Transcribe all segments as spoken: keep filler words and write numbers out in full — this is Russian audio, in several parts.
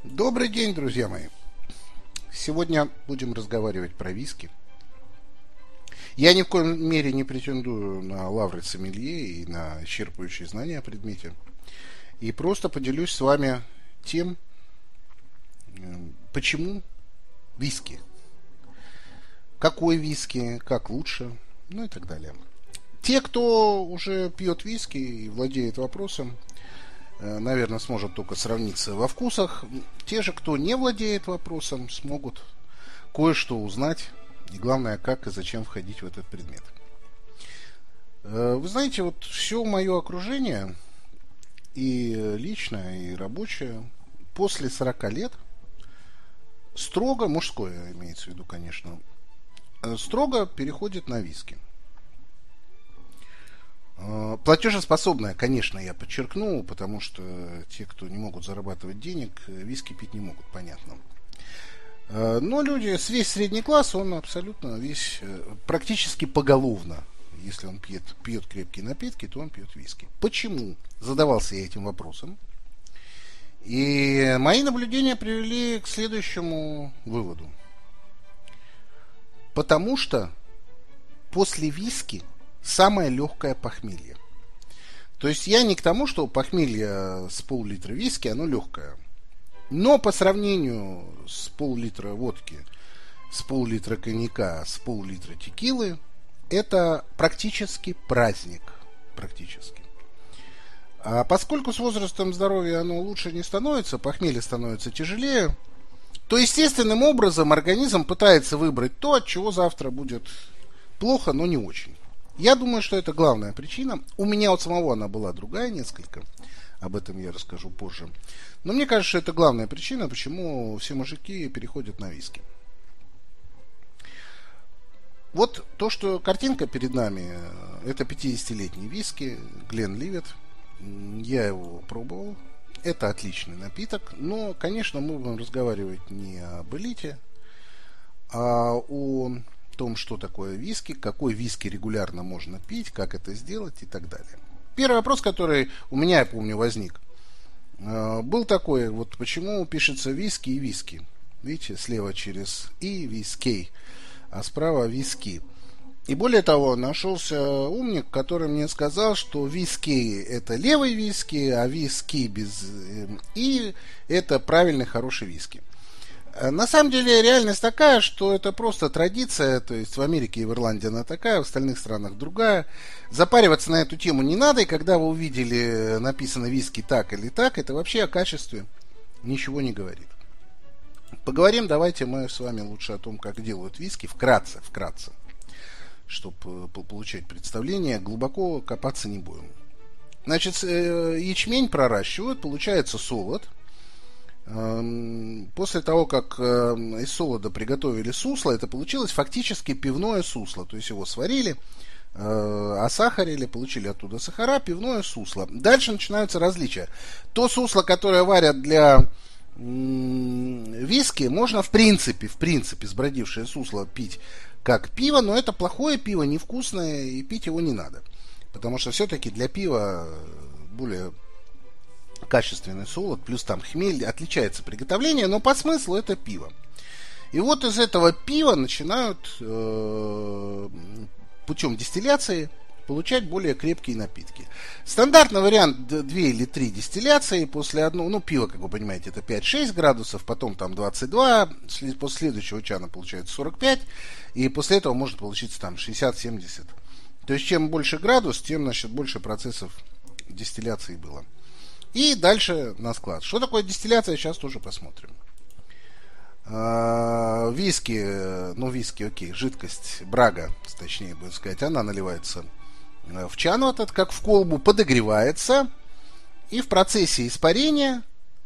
Добрый день, друзья мои. Сегодня будем разговаривать про виски. Я ни в коем мере не претендую на лавры сомелье и на исчерпывающие знания о предмете. И просто поделюсь с вами тем, почему виски. Какой виски, как лучше, ну и так далее. Те, кто уже пьет виски и владеет вопросом, наверное, сможет только сравниться во вкусах. Те же, кто не владеет вопросом, смогут кое-что узнать. И главное, как и зачем входить в этот предмет. Вы знаете, вот все мое окружение, и личное, и рабочее, после сорока лет, строго, мужское имеется в виду, конечно, строго переходит на виски. Платежеспособная, конечно, я подчеркну, потому что те, кто не могут зарабатывать денег, виски пить не могут, понятно. Но люди, весь средний класс, он абсолютно весь, практически поголовно, если он пьет, пьет крепкие напитки, то он пьет виски. Почему? Задавался я этим вопросом. И мои наблюдения привели к следующему выводу. Потому что после виски самое легкое похмелье. То есть я не к тому, что похмелье с пол-литра виски, оно легкое. Но по сравнению с пол-литра водки, с пол-литра коньяка, с пол-литра текилы, это практически праздник. Практически. А поскольку с возрастом здоровья оно лучше не становится, похмелье становится тяжелее, то естественным образом организм пытается выбрать то, от чего завтра будет плохо, но не очень. Я думаю, что это главная причина. У меня от самого она была другая несколько. Об этом я расскажу позже. Но мне кажется, что это главная причина, почему все мужики переходят на виски. Вот то, что картинка перед нами, это пятидесятилетний виски Гленливет. Я его пробовал. Это отличный напиток. Но, конечно, мы будем разговаривать не об элите, а о том, что такое виски, какой виски регулярно можно пить, как это сделать и так далее. Первый вопрос, который у меня, я помню, возник, был такой, вот почему пишется виски и виски. Видите, слева через и виски, а справа виски. И более того, нашелся умник, который мне сказал, что виски это левый виски, а виски без и это правильный хороший виски. На самом деле реальность такая, что это просто традиция, то есть в Америке и в Ирландии она такая, в остальных странах другая. Запариваться на эту тему не надо, и когда вы увидели написано виски так или так, это вообще о качестве ничего не говорит. Поговорим давайте мы с вами лучше о том, как делают виски, вкратце, вкратце, чтобы получать представление, глубоко копаться не будем. Значит, ячмень проращивают, получается солод. После того, как из солода приготовили сусло, это получилось фактически пивное сусло. То есть его сварили, осахарили, получили оттуда сахара, пивное сусло. Дальше начинаются различия. То сусло, которое варят для виски, можно в принципе, в принципе, сбродившее сусло пить как пиво, но это плохое пиво, невкусное, и пить его не надо. Потому что все-таки для пива более качественный солод, плюс там хмель, отличается приготовление, но по смыслу это пиво. И вот из этого пива начинают э, путем дистилляции получать более крепкие напитки. Стандартный вариант две или три дистилляции, после одного, ну пиво, как вы понимаете, это пять-шесть градусов, потом там двадцать два, после следующего чана получается сорок пять, и после этого может получиться там шестьдесят-семьдесят. То есть чем больше градус, тем, значит, больше процессов дистилляции было. И дальше на склад. Что такое дистилляция, сейчас тоже посмотрим. А, виски, ну виски, окей, жидкость, брага, точнее будет сказать, она наливается в чан вот этот, как в колбу, подогревается, и в процессе испарения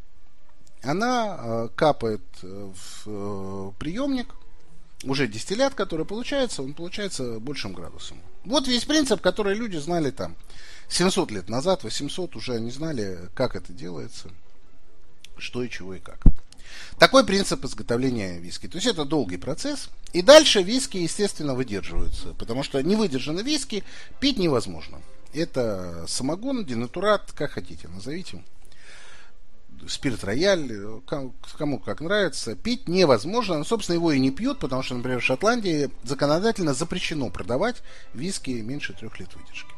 она капает в приемник, уже дистиллят, который получается, он получается большим градусом. Вот весь принцип, который люди знали там семьсот лет назад, восемьсот, уже они знали, как это делается, что и чего и как. Такой принцип изготовления виски. То есть это долгий процесс. И дальше виски, естественно, выдерживаются. Потому что не выдержанный виски пить невозможно. Это самогон, денатурат, как хотите, назовите. спирт рояль, кому как нравится, пить невозможно. Но, собственно, его и не пьют, потому что, например, в Шотландии законодательно запрещено продавать виски меньше трех лет выдержки.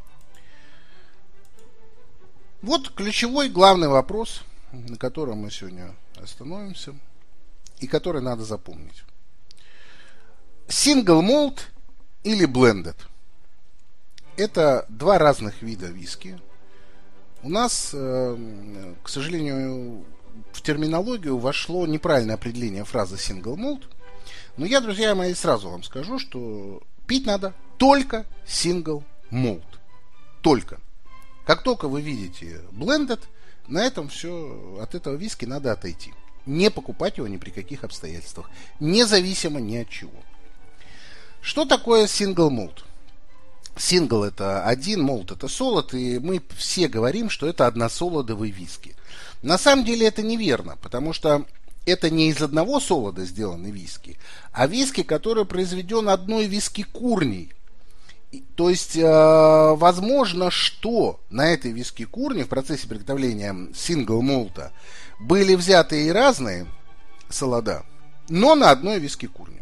Вот ключевой главный вопрос, на котором мы сегодня остановимся, и который надо запомнить. Single malt или blended – это два разных вида виски. У нас, к сожалению, в терминологию вошло неправильное определение фразы single malt. Но я, друзья мои, сразу вам скажу, что пить надо только single malt. Только. Как только вы видите blended, на этом все, от этого виски надо отойти. Не покупать его ни при каких обстоятельствах. Независимо ни от чего. Что такое single malt? Сингл это один, молот это солод, и мы все говорим, что это односолодовый виски. На самом деле это неверно, потому что это не из одного солода сделаны виски, а виски, который произведен одной виски-курней. То есть, э, возможно, что на этой виски-курне в процессе приготовления сингл-молта были взяты и разные солода, но на одной виски-курне.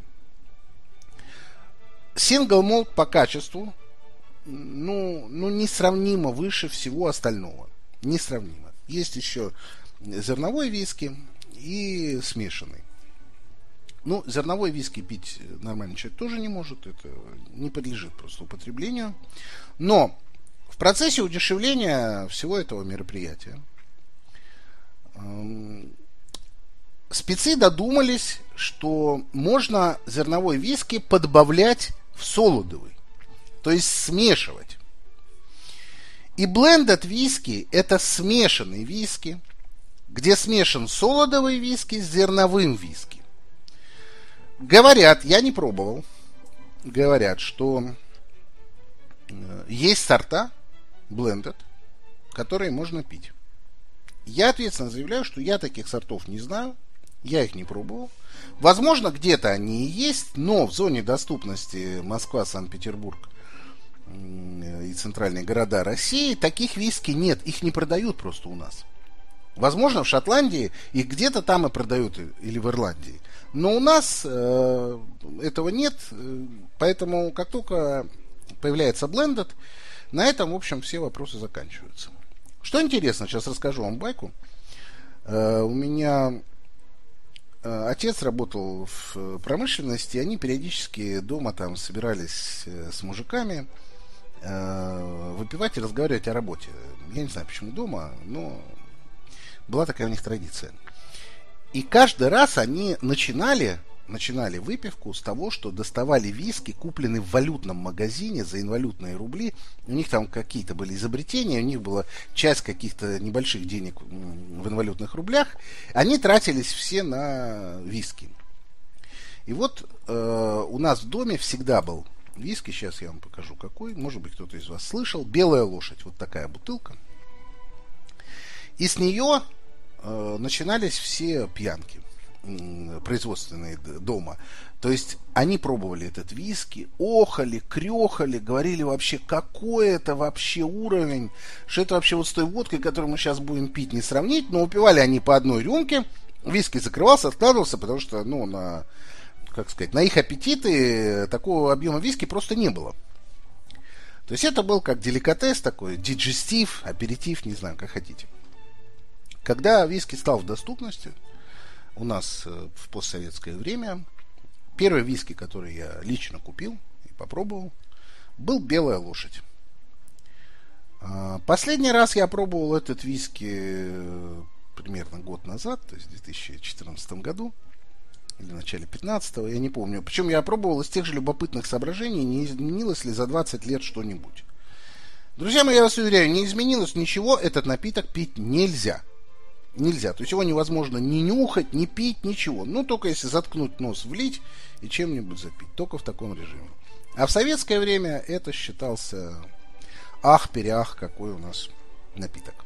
Сингл-молт по качеству Ну, ну, несравнимо выше всего остального. Несравнимо. Есть еще зерновой виски и смешанный. Ну, зерновой виски пить нормальный человек тоже не может. Это не подлежит просто употреблению. Но в процессе удешевления всего этого мероприятия эм, спецы додумались, что можно зерновой виски подбавлять в солодовый. То есть смешивать. И blended виски это смешанный виски, где смешан солодовый виски с зерновым виски. Говорят, я не пробовал, говорят, что есть сорта blended, которые можно пить. Я ответственно заявляю, что я таких сортов не знаю, я их не пробовал. Возможно, где-то они и есть, но в зоне доступности Москва, Санкт-Петербург и центральные города России таких виски нет, их не продают просто у нас. Возможно, в Шотландии их где-то там и продают, или в Ирландии. Но у нас э, этого нет, поэтому как только появляется blended, на этом, в общем, все вопросы заканчиваются. Что интересно, сейчас расскажу вам байку. Э, у меня э, отец работал в промышленности, и они периодически дома там собирались э, с мужиками выпивать и разговаривать о работе. Я не знаю, почему дома, но была такая у них традиция. И каждый раз они начинали, начинали выпивку с того, что доставали виски, купленные в валютном магазине за инвалютные рубли. У них там какие-то были изобретения, у них была часть каких-то небольших денег в инвалютных рублях. Они тратились все на виски. И вот э, у нас в доме всегда был виски, сейчас я вам покажу какой. Может быть, кто-то из вас слышал. Белая лошадь. Вот такая бутылка. И с нее э, начинались все пьянки э, производственные дома. То есть они пробовали этот виски, охали, крехали, говорили вообще, какой это вообще уровень, что это вообще вот с той водкой, которую мы сейчас будем пить, не сравнить. Но упивали они по одной рюмке. Виски закрывался, откладывался, потому что, ну, на... как сказать, на их аппетиты такого объема виски просто не было. То есть это был как деликатес такой, диджестив, аперитив, не знаю, как хотите. Когда виски стал в доступности, у нас в постсоветское время, первый виски, который я лично купил и попробовал, был «Белая лошадь». Последний раз я пробовал этот виски примерно год назад, то есть в две тысячи четырнадцатом году, или в начале пятнадцатого, я не помню. Причем я пробовал из тех же любопытных соображений, не изменилось ли за двадцать лет что-нибудь. Друзья мои, я вас уверяю, не изменилось ничего, этот напиток пить нельзя. Нельзя. То есть его невозможно ни нюхать, ни пить, ничего. Ну, только если заткнуть нос, влить и чем-нибудь запить. Только в таком режиме. А в советское время это считался ах-переах, какой у нас напиток.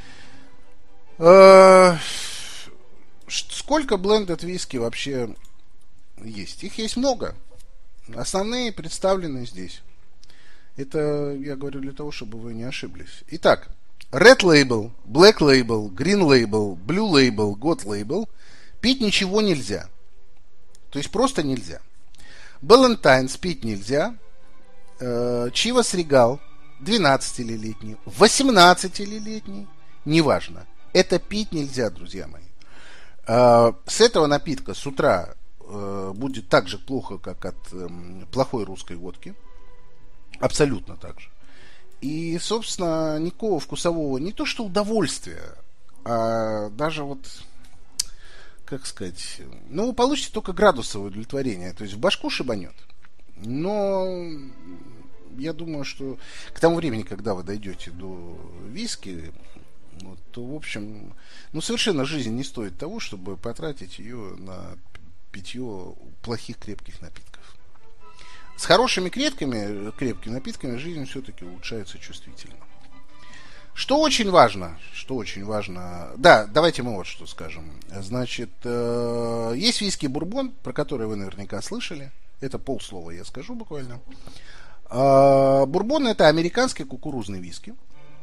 Сколько blended виски вообще есть? Их есть много. Основные представлены здесь. Это я говорю для того, чтобы вы не ошиблись. Итак, Red Label, Black Label, Green Label, Blue Label, God Label пить ничего нельзя. То есть просто нельзя. Балантайнс пить нельзя. Чивас Регал двенадцатилетний, восемнадцатилетний, неважно. Это пить нельзя, друзья мои. С этого напитка с утра будет так же плохо, как от плохой русской водки. Абсолютно так же. И, собственно, никакого вкусового, не то что удовольствия, а даже вот, как сказать, ну, вы получите только градусовое удовлетворение. То есть в башку шибанет. Но я думаю, что к тому времени, когда вы дойдете до виски, вот, то, в общем, ну, совершенно жизнь не стоит того, чтобы потратить ее на питье плохих крепких напитков. С хорошими крепкими, крепкими напитками жизнь все-таки улучшается чувствительно. Что очень важно, что очень важно, да, давайте мы вот что скажем. Значит, э, есть виски бурбон, про который вы наверняка слышали. Это полслова я скажу буквально. Э, бурбон — это американский кукурузный виски.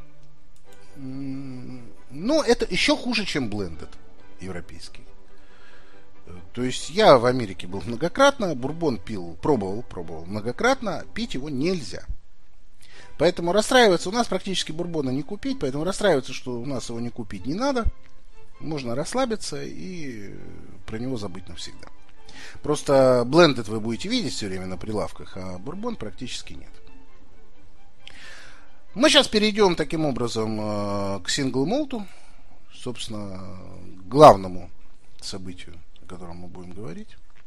Но это еще хуже, чем блендед европейский. То есть я в Америке был многократно, бурбон пил, пробовал, пробовал многократно, пить его нельзя. Поэтому расстраиваться, у нас практически бурбона не купить, поэтому расстраиваться, что у нас его не купить, не надо. Можно расслабиться и про него забыть навсегда. Просто блендед вы будете видеть все время на прилавках, а бурбон практически нет. Мы сейчас перейдем таким образом к сингл-молту, собственно, главному событию, о котором мы будем говорить.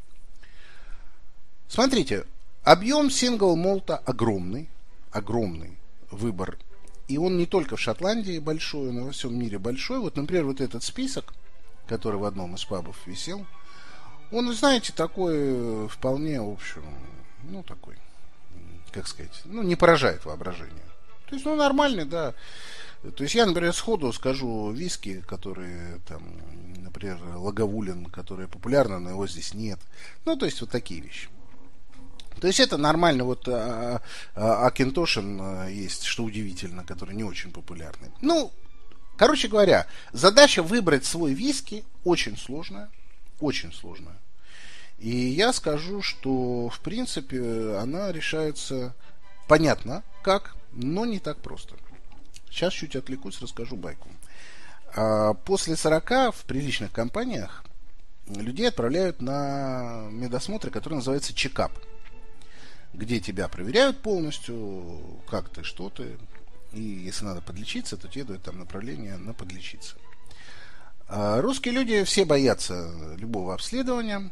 Смотрите, объем сингл-молта огромный, огромный выбор. И он не только в Шотландии большой, но во всем мире большой. Вот, например, вот этот список, который в одном из пабов висел, он, знаете, такой вполне, в общем, ну, такой, как сказать, ну, не поражает воображение. То есть, ну, нормальный, да. То есть, я, например, сходу скажу виски, которые, там, например, Лаговулин, которые популярны, но его здесь нет. Ну, то есть, вот такие вещи. То есть, это нормально. Вот а, а, Акинтошин есть, что удивительно, который не очень популярный. Ну, короче говоря, задача выбрать свой виски очень сложная. Очень сложная. И я скажу, что, в принципе, она решается понятно как, но не так просто. Сейчас чуть отвлекусь, расскажу байку. После сорока в приличных компаниях людей отправляют на медосмотры, которые называются чекап, где тебя проверяют полностью, как ты, что ты, и если надо подлечиться, то тебе дают там направление на подлечиться. Русские люди все боятся любого обследования.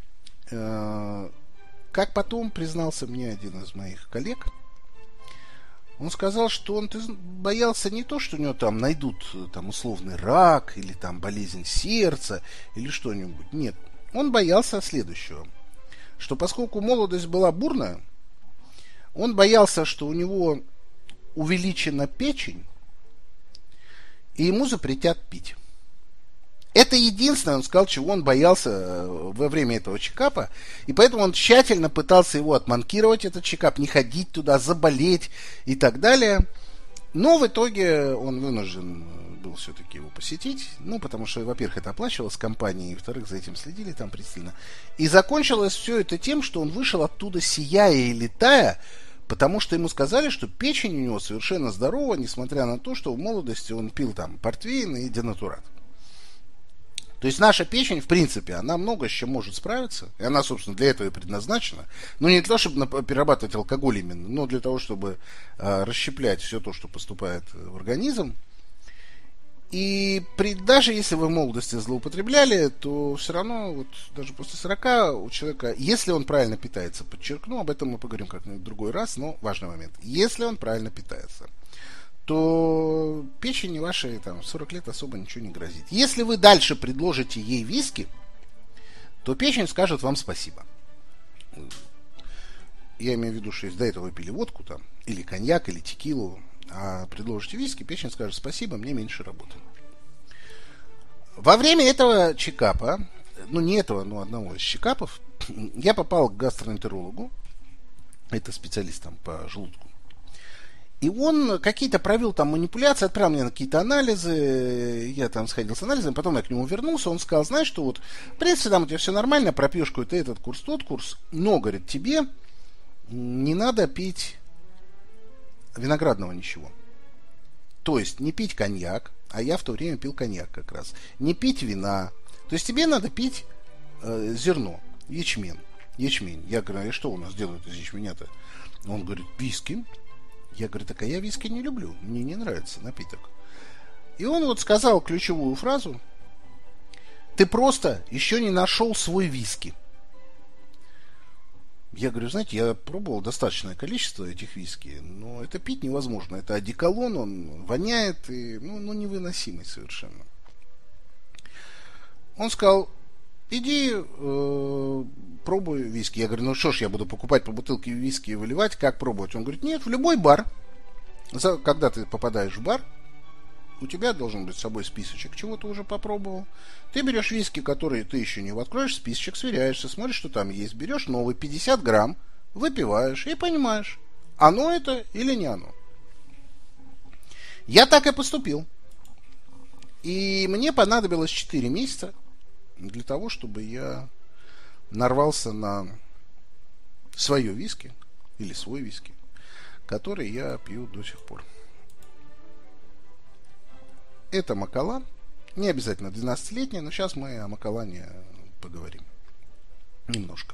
Как потом признался мне один из моих коллег, он сказал, что он боялся не то, что у него там найдут там условный рак или там болезнь сердца или что-нибудь. Нет, он боялся следующего, что поскольку молодость была бурная, он боялся, что у него увеличена печень и ему запретят пить. Это единственное, он сказал, чего он боялся во время этого чекапа, и поэтому он тщательно пытался его отманкировать, этот чекап, не ходить туда, заболеть и так далее. Но в итоге он вынужден был все-таки его посетить, ну, потому что, во-первых, это оплачивалось компанией, и, во-вторых, за этим следили там пристально. И закончилось все это тем, что он вышел оттуда сияя и летая, потому что ему сказали, что печень у него совершенно здорова, несмотря на то, что в молодости он пил там портвейн и денатурат. То есть наша печень, в принципе, она много с чем может справиться. И она, собственно, для этого и предназначена. Но не для того, чтобы перерабатывать алкоголь именно, но для того, чтобы э, расщеплять все то, что поступает в организм. И при, даже если вы в молодости злоупотребляли, то все равно, вот, даже после сорока у человека, если он правильно питается, подчеркну, об этом мы поговорим как-нибудь в другой раз, но важный момент. Если он правильно питается, то печени вашей там, в сорок лет особо ничего не грозит. Если вы дальше предложите ей виски, то печень скажет вам спасибо. Я имею в виду, что если до этого вы пили водку, там, или коньяк, или текилу, а предложите виски, печень скажет спасибо, мне меньше работы. Во время этого чекапа, ну не этого, но одного из чекапов, я попал к гастроэнтерологу, это специалист там по желудку. И он какие-то провел там манипуляции, отправил мне на какие-то анализы, я там сходил с анализами, потом я к нему вернулся, он сказал, знаешь, что вот, в принципе, там у тебя все нормально, пропьешь какой-то этот курс, тот курс, но, говорит, тебе не надо пить виноградного ничего. То есть не пить коньяк, а я в то время пил коньяк как раз, не пить вина, то есть тебе надо пить э, зерно, ячмень, ячмень. Я говорю, а что у нас делают из ячменя-то? Он говорит, виски. Я говорю, так а я виски не люблю, мне не нравится напиток. И он вот сказал ключевую фразу: ты просто еще не нашел свой виски. Я говорю, знаете, я пробовал достаточное количество этих виски, но это пить невозможно. Это одеколон, он воняет, и, ну, ну невыносимый совершенно. Он сказал, иди э, пробуй виски. Я говорю, ну что ж, я буду покупать по бутылке виски и выливать, как пробовать? Он говорит, нет, в любой бар, когда ты попадаешь в бар, у тебя должен быть с собой списочек, чего ты уже попробовал. Ты берешь виски, которые ты еще не откроешь, списочек, сверяешься, смотришь, что там есть, берешь новый пятьдесят грамм, выпиваешь и понимаешь, оно это или не оно. Я так и поступил. И мне понадобилось четыре месяца для того, чтобы я нарвался на свое виски, или свой виски, который я пью до сих пор. Это Макаллан, не обязательно двенадцатилетний, но сейчас мы о Макаллане поговорим немножко.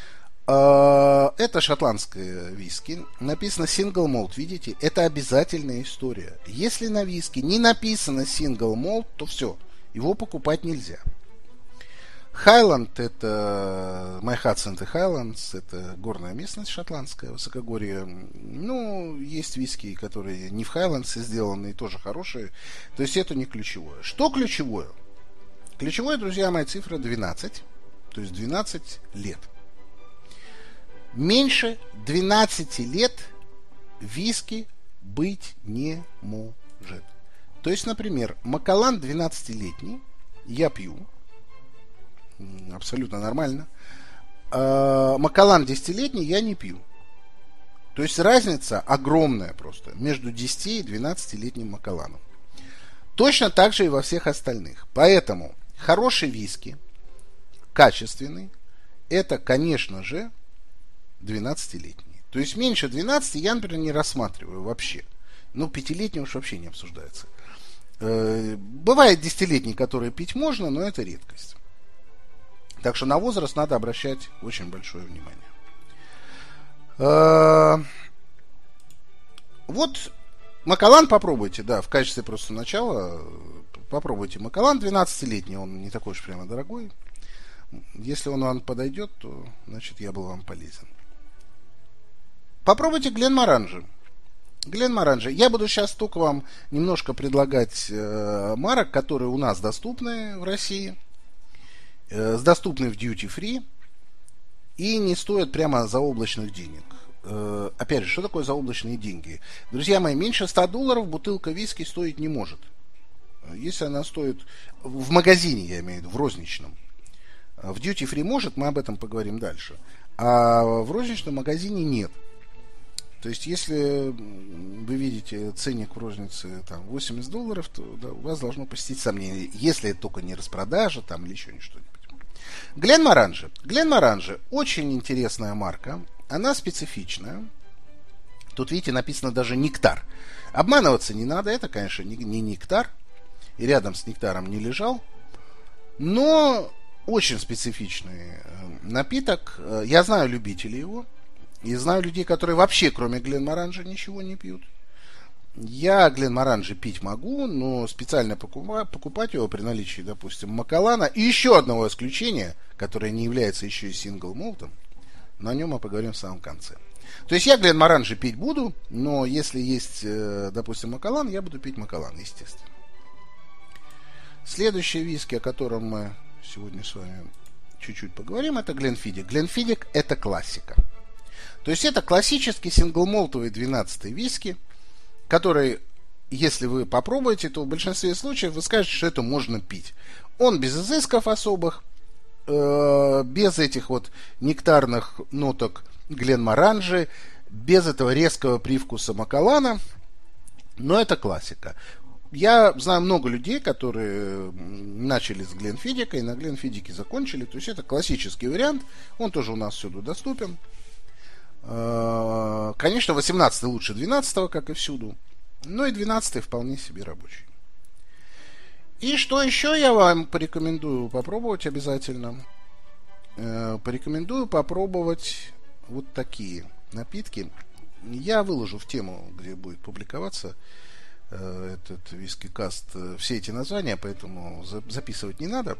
Это шотландское виски, написано Single Malt, видите, это обязательная история. Если на виски не написано Single Malt, то все, его покупать нельзя. Highland, это My Hudson и Highlands, это горная местность шотландская, высокогорье. Ну, есть виски, которые не в Highlands сделаны, и тоже хорошие. То есть это не ключевое. Что ключевое? Ключевое, друзья мои, цифра двенадцать. То есть двенадцать лет. Меньше двенадцати лет виски быть не может. То есть, например, Макаллан двенадцатилетний я пью. Абсолютно нормально. А Макаллан десятилетний я не пью. То есть разница огромная просто между десяти и двенадцатилетним Макалланом. Точно так же и во всех остальных. Поэтому хороший виски, качественный, это, конечно же, двенадцатилетний. То есть меньше двенадцати я, например, не рассматриваю вообще. Ну, пятилетний уж вообще не обсуждается. Бывает десятилетний, который пить можно, но это редкость. Так что на возраст надо обращать очень большое внимание. Вот Макаллан попробуйте, да, в качестве просто начала. Попробуйте Макаллан двенадцатилетний, он не такой уж прямо дорогой. Если он вам подойдет, то, значит, я был вам полезен. Попробуйте Гленморанжи. Гленморанжи. Я буду сейчас только вам немножко предлагать э, марок, которые у нас доступны в России. С доступны в duty free и не стоят прямо заоблачных денег. Опять же, что такое заоблачные деньги? Друзья мои, меньше ста долларов бутылка виски стоить не может. Если она стоит в магазине, я имею в виду, в розничном. В duty free может, мы об этом поговорим дальше. А в розничном магазине нет. То есть, если вы видите ценник в рознице там, восемьдесят долларов, то да, у вас должно посетить сомнение, если это только не распродажа там, или еще что-нибудь. Гленморанжи. Гленморанжи очень интересная марка. Она специфичная. Тут, видите, написано даже нектар. Обманываться не надо. Это, конечно, не, не нектар. И рядом с нектаром не лежал. Но очень специфичный напиток. Я знаю любителей его. И знаю людей, которые вообще, кроме Гленморанжи, ничего не пьют. Я Гленморанжи пить могу, но специально покупать его при наличии, допустим, Макаллана. И еще одного исключения, которое не является еще и сингл молтом, но о нем мы поговорим в самом конце. То есть я Гленморанжи пить буду, но если есть, допустим, Макаллан, я буду пить Макаллан, естественно. Следующий виски, о котором мы сегодня с вами чуть-чуть поговорим, это Гленфидик. Гленфидик это классика. То есть это классический синглмолтовый двенадцатый виски, который, если вы попробуете, то в большинстве случаев вы скажете, что это можно пить. Он без изысков особых, э, без этих вот нектарных ноток Гленморанжи, без этого резкого привкуса Макаллана, но это классика. Я знаю много людей, которые начали с Гленфиддика и на Гленфиддике закончили. То есть это классический вариант. Он тоже у нас всюду доступен. Конечно, восемнадцатый лучше двенадцатого, как и всюду. Но и двенадцатый вполне себе рабочий. И что еще я вам порекомендую попробовать обязательно? Порекомендую попробовать вот такие напитки. Я выложу в тему, где будет публиковаться этот виски-каст, все эти названия, поэтому записывать не надо.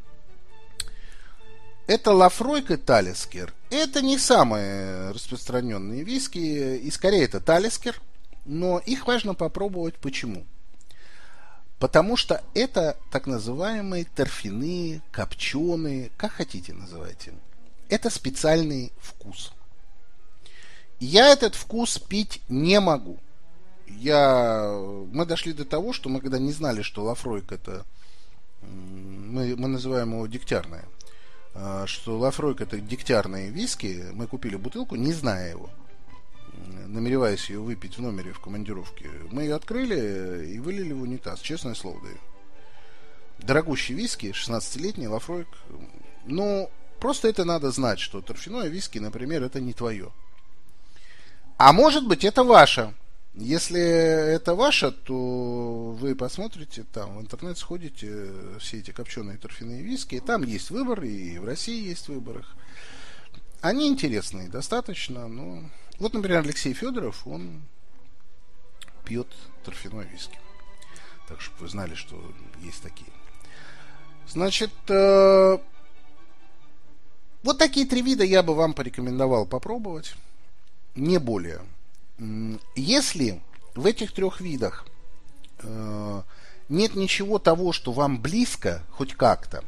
Это Лафройк и Талискер. Это не самые распространенные виски, и скорее это Талискер, но их важно попробовать. Почему? Потому что это так называемые торфяные, копченые, как хотите называйте. Это специальный вкус. Я этот вкус пить не могу. Я... Мы дошли до того, что мы когда не знали, что Лафройк это... Мы, мы называем его дегтярное. Что Лафройк это дегтярные виски. Мы купили бутылку, не зная его. Намереваясь ее выпить в номере в командировке. Мы ее открыли и вылили в унитаз. Честное слово даю. Дорогущий виски, шестнадцатилетний Лафройк. Ну, просто это надо знать, что торфяное виски, например, это не твое. А может быть, это ваше. Если это ваше, то вы посмотрите, там в интернет сходите, все эти копченые торфяные виски, там есть выбор, и в России есть выбор их. Они интересные достаточно, но... Вот, например, Алексей Федоров, он пьет торфяной виски. Так, чтобы вы знали, что есть такие. Значит, э... вот такие три вида я бы вам порекомендовал попробовать. Не более. Если в этих трех видах э, нет ничего того, что вам близко, хоть как-то,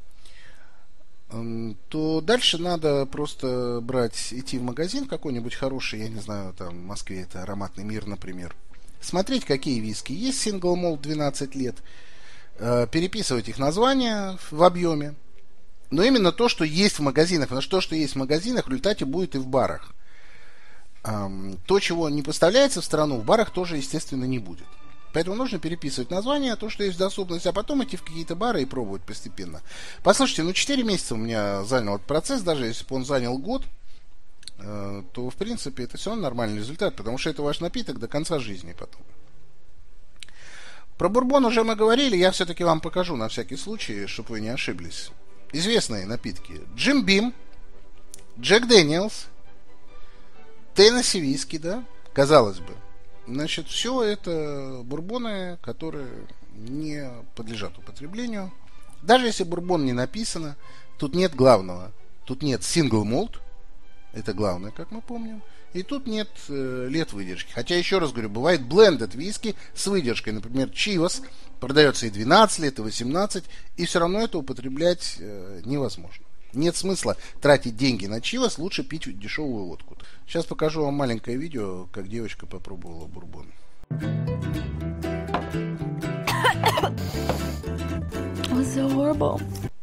э, то дальше надо просто брать, идти в магазин какой-нибудь хороший, я не знаю, там в Москве это Ароматный мир, например, смотреть, какие виски есть, Single Malt двенадцать лет, э, переписывать их названия в объеме, но именно то, что есть в магазинах, потому что то, что есть в магазинах, в результате будет и в барах. То, чего не поставляется в страну, в барах тоже, естественно, не будет. Поэтому нужно переписывать название, то, что есть в доступности, а потом идти в какие-то бары и пробовать постепенно. Послушайте, ну четыре месяца у меня занял этот процесс, даже если бы он занял год, то, в принципе, это все равно нормальный результат, потому что это ваш напиток до конца жизни потом. Про бурбон уже мы говорили, я все-таки вам покажу на всякий случай, чтобы вы не ошиблись. Известные напитки. Джим Бим, Джек Дэниелс, Теннесси виски, да, казалось бы. Значит, все это бурбоны, которые не подлежат употреблению. Даже если бурбон не написано, тут нет главного. Тут нет single malt, это главное, как мы помним. И тут нет э, лет выдержки. Хотя, еще раз говорю, бывает blended виски с выдержкой. Например, Chivas продается и двенадцать лет, и восемнадцать, и все равно это употреблять э, невозможно. Нет смысла тратить деньги на Chivas, лучше пить дешевую водку. Сейчас покажу вам маленькое видео, как девочка попробовала бурбон. So horrible.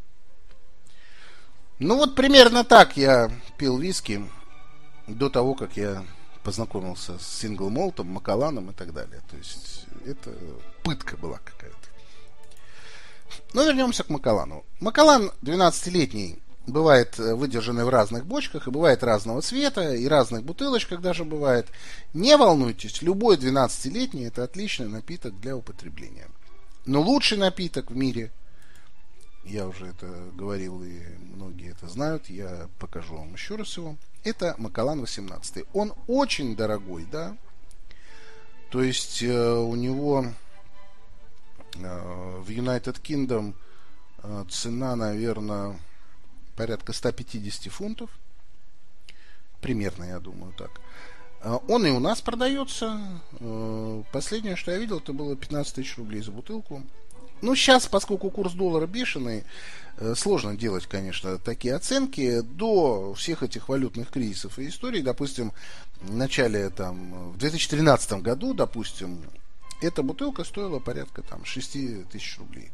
Ну вот примерно так я пил виски до того, как я познакомился с Single Malt, Макалланом и так далее. То есть это пытка была какая-то. Но вернемся к Макаллану. Макаллан двенадцатилетний. Бывает выдержанный в разных бочках, и бывает разного цвета, и разных бутылочках даже бывает. Не волнуйтесь, любой двенадцатилетний это отличный напиток для употребления. Но лучший напиток в мире, я уже это говорил, и многие это знают, я покажу вам еще раз его, это Макаллан восемнадцать. Он очень дорогой, да, то есть э, у него э, в United Kingdom э, цена, наверное, порядка сто пятьдесят фунтов. Примерно, я думаю, так. Он и у нас продается. Последнее, что я видел, это было пятнадцать тысяч рублей за бутылку. Ну, сейчас, поскольку курс доллара бешеный, сложно делать, конечно, такие оценки. До всех этих валютных кризисов и историй, допустим, в начале, там, в две тысячи тринадцатом году, допустим, эта бутылка стоила порядка, там, шесть тысяч рублей.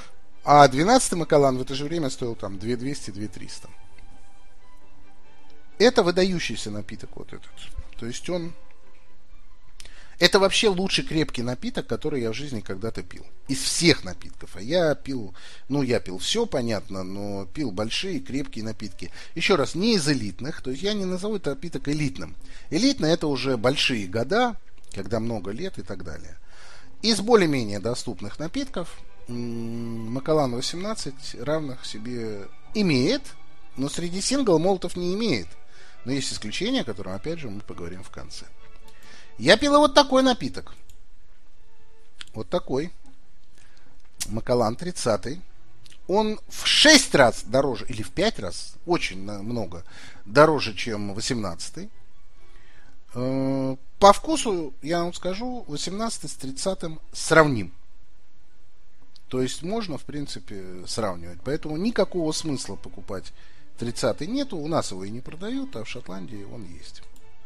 А двенадцатый Макаллан в это же время стоил там две тысячи двести - две тысячи триста. Это выдающийся напиток вот этот. То есть он... Это вообще лучший крепкий напиток, который я в жизни когда-то пил. Из всех напитков. А я пил, ну я пил все, понятно, но пил большие крепкие напитки. Еще раз, не из элитных, то есть я не назову этот напиток элитным. Элитно это уже большие года, когда много лет и так далее. Из более-менее доступных напитков Макаллан восемнадцать равных себе имеет, но среди сингл-молтов не имеет. Но есть исключения, о котором, опять же, мы поговорим в конце. Я пил вот такой напиток. Вот такой. Макаллан тридцатый. Он в шесть раз дороже, или в пять раз, очень много, дороже, чем восемнадцатый. По вкусу, я вам скажу, восемнадцатый с тридцатым сравним. То есть можно, в принципе, сравнивать. Поэтому никакого смысла покупать тридцатый нету. У нас его и не продают, а в Шотландии он есть.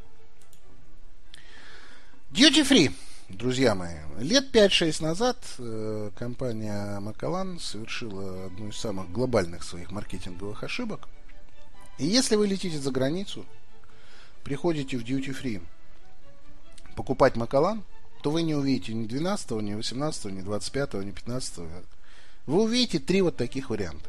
Duty Free, друзья мои. Лет пять-шесть назад э, компания Макаллан совершила одну из самых глобальных своих маркетинговых ошибок. И если вы летите за границу, приходите в Duty Free покупать Макаллан, то вы не увидите ни двенадцатого, ни восемнадцатого, ни двадцать пятого, ни пятнадцатого. Вы увидите три вот таких варианта.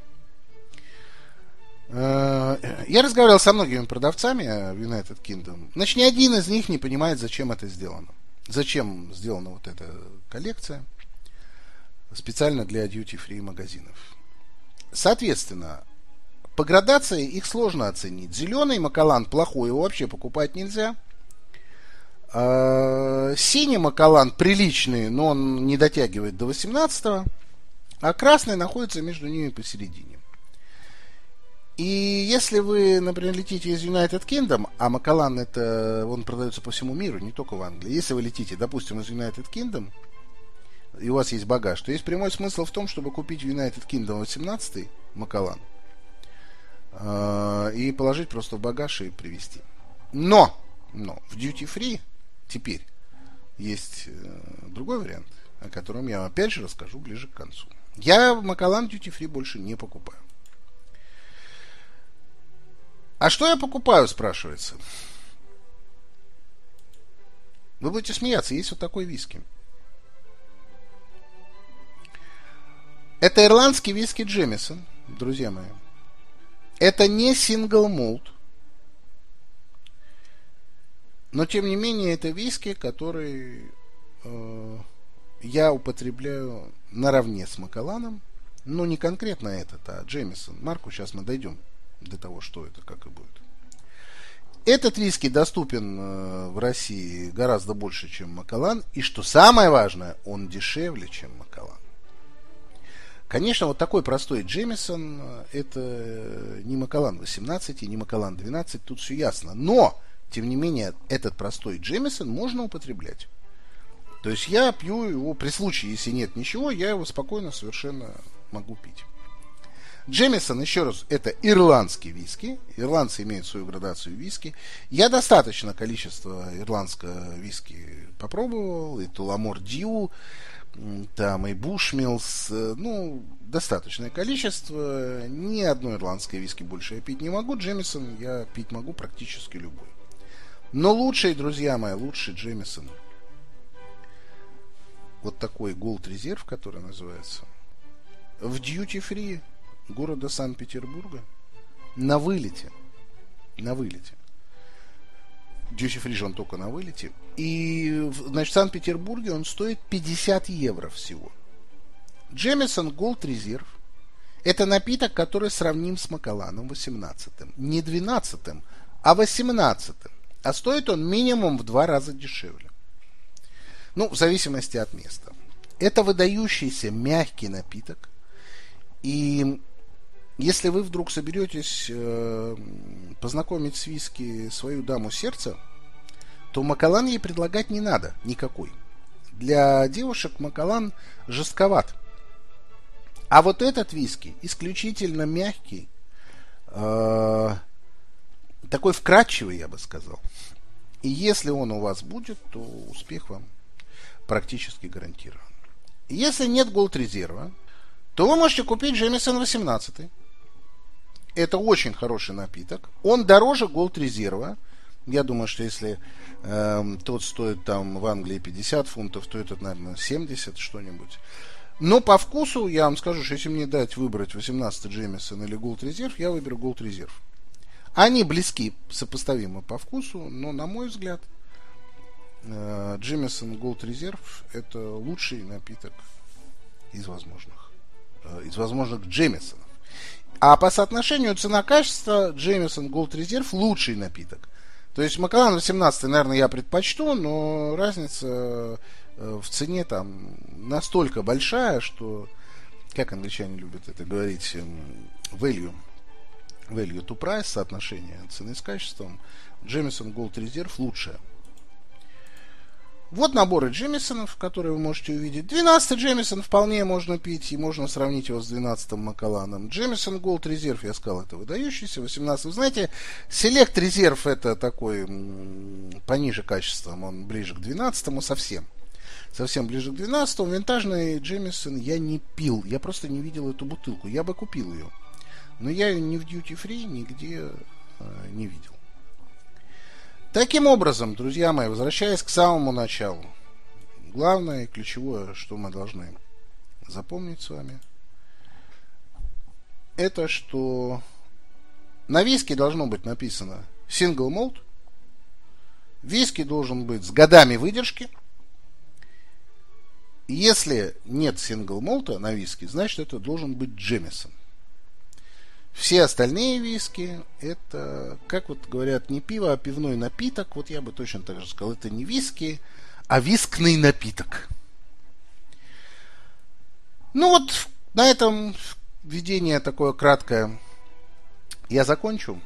Я разговаривал со многими продавцами в United Kingdom. Значит, ни один из них не понимает, зачем это сделано. Зачем сделана вот эта коллекция специально для duty-free магазинов. Соответственно, по градации их сложно оценить. Зеленый Макаллан плохой, его вообще покупать нельзя. Синий Макаллан приличный, но он не дотягивает до восемнадцатого. А красный находится между ними посередине. И если вы, например, летите из United Kingdom, а Макаллан это, он продается по всему миру, не только в Англии. Если вы летите, допустим, из United Kingdom, и у вас есть багаж, то есть прямой смысл в том, чтобы купить в United Kingdom восемнадцатый Макаллан э, и положить просто в багаж и привезти. Но, но в Duty Free теперь есть э, другой вариант, о котором я опять же расскажу ближе к концу. Я Макаллан Duty Free больше не покупаю. А что я покупаю, спрашивается? Вы будете смеяться, есть вот такой виски. Это ирландский виски Джемисон, друзья мои. Это не сингл молт. Но, тем не менее, это виски, который э, я употребляю наравне с Макалланом. Но не конкретно этот, а Джемисон. Марку сейчас мы дойдем до того, что это, как и будет. Этот виски доступен э, в России гораздо больше, чем Макаллан. И что самое важное, он дешевле, чем Макаллан. Конечно, вот такой простой Джемисон, это не Макаллан восемнадцать и не Макаллан двенадцать, тут все ясно. Но, тем не менее, этот простой Джемисон можно употреблять. То есть я пью его при случае, если нет ничего, я его спокойно совершенно могу пить. Джемисон, еще раз, это ирландский виски. Ирландцы имеют свою градацию виски. Я достаточно количество ирландского виски попробовал. И Туламор Дью, там и Бушмилс. Ну, достаточное количество. Ни одной ирландской виски больше я пить не могу. Джемисон я пить могу практически любой. Но лучший, друзья мои, лучший Джемисон, вот такой Gold Reserve, который называется, в Duty Free города Санкт-Петербурга на вылете. На вылете. Duty Free же он только на вылете. И, значит, в Санкт-Петербурге он стоит пятьдесят евро всего. Джемисон Gold Reserve это напиток, который сравним с Макалланом восемнадцатым. Не двенадцатым, а восемнадцатым. А стоит он минимум в два раза дешевле. Ну, в зависимости от места. Это выдающийся мягкий напиток. И если вы вдруг соберетесь э, познакомить с виски свою даму сердца, то Макаллан ей предлагать не надо никакой. Для девушек Макаллан жестковат. А вот этот виски исключительно мягкий, э, такой вкрадчивый, я бы сказал. И если он у вас будет, то успех вам практически гарантирован. Если нет Gold резерва, то вы можете купить Джемисон восемнадцать. Это очень хороший напиток. Он дороже Gold резерва. Я думаю, что если э, тот стоит там в Англии пятьдесят фунтов, то этот, наверное, семьдесят что-нибудь. Но по вкусу, я вам скажу, что если мне дать выбрать восемнадцатый Джемисон или Gold Reserve, я выберу Gold Reserve. Они близки, сопоставимы по вкусу, но, на мой взгляд, э, Джемисон Gold Reserve это лучший напиток из возможных. Э, из возможных Джемисонов. А по соотношению цена-качество Джемисон Gold Reserve лучший напиток. То есть Макаллан восемнадцатый, наверное, я предпочту, но разница в цене там настолько большая, что, как англичане любят это говорить, value, value to price, соотношение цены с качеством, Джемисон Gold Reserve лучшее. Вот наборы Джемисонов, которые вы можете увидеть. двенадцатый Джемисон вполне можно пить, и можно сравнить его с двенадцатым Макалланом. Джемисон Gold Reserve, я сказал, это выдающийся. восемнадцатый. Вы знаете, Select Reserve это такой м- пониже качеством, он ближе к двенадцатому совсем. Совсем ближе к двенадцатому. Винтажный Джемисон я не пил, я просто не видел эту бутылку. Я бы купил ее, но я ее ни в Duty Free, нигде э, не видел. Таким образом, друзья мои, возвращаясь к самому началу, главное и ключевое, что мы должны запомнить с вами, это что на виске должно быть написано Single Malt, виски должен быть с годами выдержки. Если нет Single Malt на виске, значит это должен быть Джемисон. Все остальные виски, это, как вот говорят, не пиво, а пивной напиток. Вот я бы точно так же сказал, это не виски, а вискный напиток. Ну вот, на этом введение такое краткое я закончу.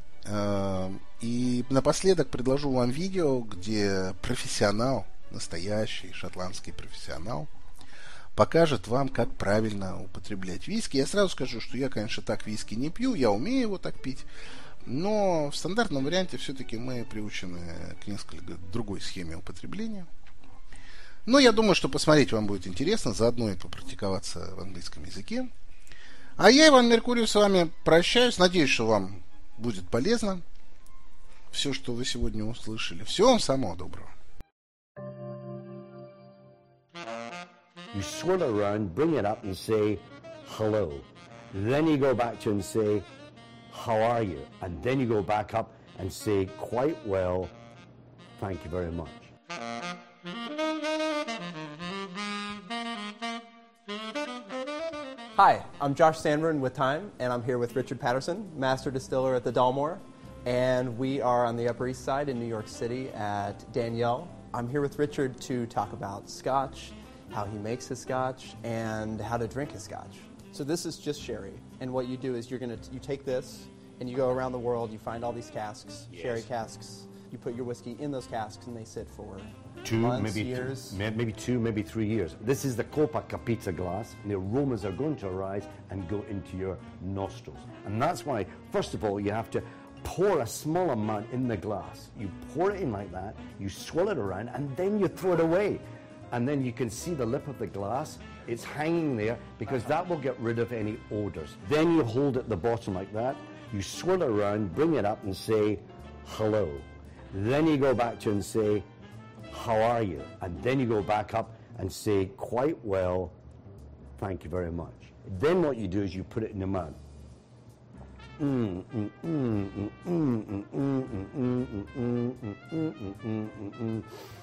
И напоследок предложу вам видео, где профессионал, настоящий шотландский профессионал, покажет вам, как правильно употреблять виски. Я сразу скажу, что я, конечно, так виски не пью, я умею его так пить, но в стандартном варианте все-таки мы приучены к несколько другой схеме употребления. Но я думаю, что посмотреть вам будет интересно, заодно и попрактиковаться в английском языке. А я, Иван Меркурий, с вами прощаюсь. Надеюсь, что вам будет полезно все, что вы сегодня услышали. Всего вам самого доброго. You swirl it around, bring it up and say, hello. Then you go back to and say, how are you? And then you go back up and say, quite well, thank you very much. Hi, I'm Josh Sandburn with Time, and I'm here with Richard Patterson, Master Distiller at the Dalmore. And we are on the Upper East Side in New York City at Danielle. I'm here with Richard to talk about Scotch, how he makes his Scotch, and how to drink his Scotch. So this is just sherry, and what you do is you're gonna you take this and you go around the world. You find all these casks, yes. Sherry casks. You put your whiskey in those casks, and they sit for two, months, maybe years, two, maybe two, maybe three years. This is the Copa Capita glass, and the aromas are going to arise and go into your nostrils, and that's why, first of all, you have to pour a small amount in the glass. You pour it in like that. You swirl it around, and then you throw it away. And then you can see the lip of the glass, it's hanging there because that will get rid of any odors. Then you hold it at the bottom like that, you swirl it around, bring it up and say, hello. Then you go back to and say, how are you? And then you go back up and say, quite well, thank you very much. Then what you do is you put it in your mouth. Mm, mm, mm, mm, mm, mm, mm, mm, mm, mm, mm, mm, mm, mm, mm.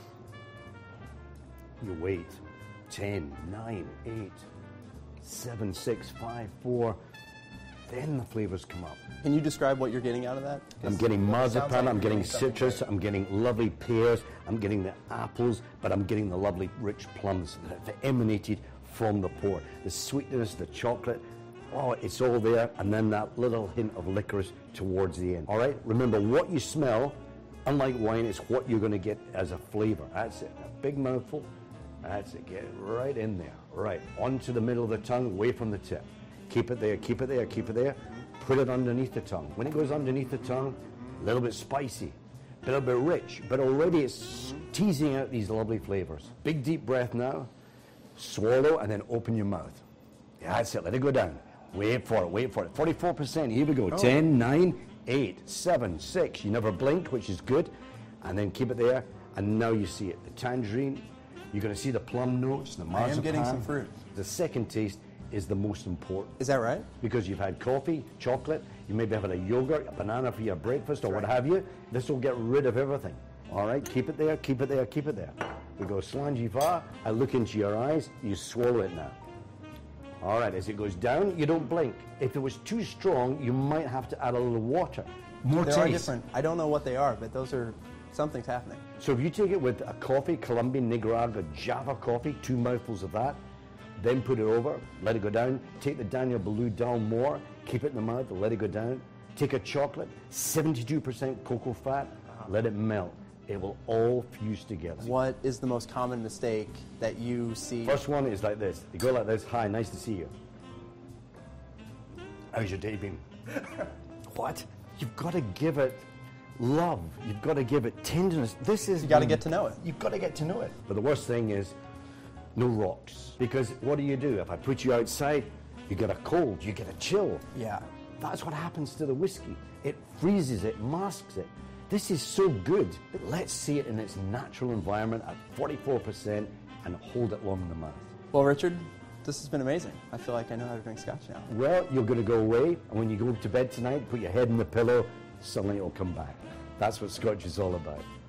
You wait. ten, nine, eight, seven, six, five, four. Then the flavors come up. Can you describe what you're getting out of that? I'm getting marzipan, like I'm getting getting citrus, I'm getting lovely pears, I'm getting the apples, but I'm getting the lovely rich plums that, that emanated from the pour. The sweetness, the chocolate, oh, it's all there, and then that little hint of licorice towards the end. All right, remember what you smell, unlike wine, it's what you're going to get as a flavor. That's it, a big mouthful. That's it, get it right in there. Right, onto the middle of the tongue, away from the tip. Keep it there, keep it there, keep it there. Put it underneath the tongue. When it goes underneath the tongue, a little bit spicy, a little bit rich, but already it's teasing out these lovely flavors. Big deep breath now. Swallow and then open your mouth. Yeah, that's it, let it go down. Wait for it, wait for it. forty-four percent, here we go. Oh. ten, nine, eight, seven, six. You never blink, which is good. And then keep it there. And now you see it. The tangerine, you're going to see the plum notes, the marzipan. I am getting some fruit. The second taste is the most important. Is that right? Because you've had coffee, chocolate, you may be having a yogurt, a banana for your breakfast, or That's what right. have you. This will get rid of everything. All right, keep it there, keep it there, keep it there. We go slanjiva, I look into your eyes, you swallow it now. All right, as it goes down, you don't blink. If it was too strong, you might have to add a little water. More They taste. are different. I don't know what they are, but those are, something's happening. So if you take it with a coffee, Colombian, Nicaragua, Java coffee, two mouthfuls of that, then put it over, let it go down. Take the Daniel Boulud Dalmore, keep it in the mouth, let it go down. Take a chocolate, seventy-two percent cocoa fat, let it melt. It will all fuse together. What is the most common mistake that you see? First one is like this. You go like this. Hi, nice to see you. How's your day been? What? You've got to give it love. You've got to give it tenderness. This is You got to the- get to know it. You've got to get to know it. But the worst thing is no rocks. Because what do you do? If I put you outside, you get a cold, you get a chill. Yeah. That's what happens to the whiskey. It freezes it, masks it. This is so good. But let's see it in its natural environment at forty-four percent and hold it long in the mouth. Well, Richard, this has been amazing. I feel like I know how to drink scotch now. Well, you're going to go away, and when you go to bed tonight, put your head in the pillow, suddenly it'll come back. That's what scotch is all about.